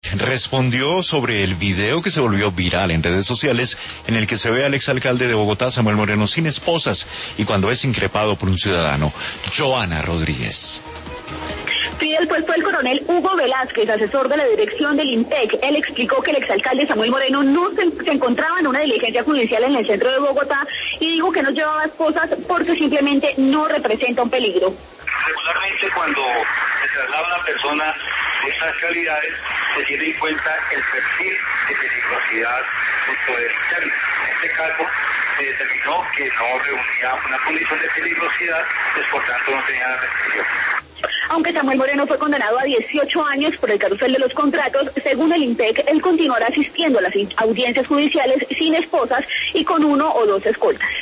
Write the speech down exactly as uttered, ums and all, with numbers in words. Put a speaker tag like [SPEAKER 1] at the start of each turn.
[SPEAKER 1] respondió sobre el video que se volvió viral en redes sociales en el que se ve al exalcalde de Bogotá, Samuel Moreno, sin esposas y cuando es increpado por un ciudadano. Joana Rodríguez.
[SPEAKER 2] Sí, después fue el coronel Hugo Velázquez, asesor de la dirección del INPEC. Él explicó que el exalcalde Samuel Moreno no se, se encontraba en una diligencia judicial en el centro de Bogotá y dijo que no llevaba esposas porque simplemente no representa un peligro.
[SPEAKER 3] Regularmente cuando se traslada una persona de estas calidades se tiene en cuenta el perfil de peligrosidad del poder interno. En este caso se determinó que no reunía una condición de peligrosidad, pues por tanto no tenía restricción.
[SPEAKER 2] Aunque Samuel Moreno fue condenado a dieciocho años por el carrusel de los contratos, según el INPEC, él continuará asistiendo a las audiencias judiciales sin esposas y con uno o dos escoltas.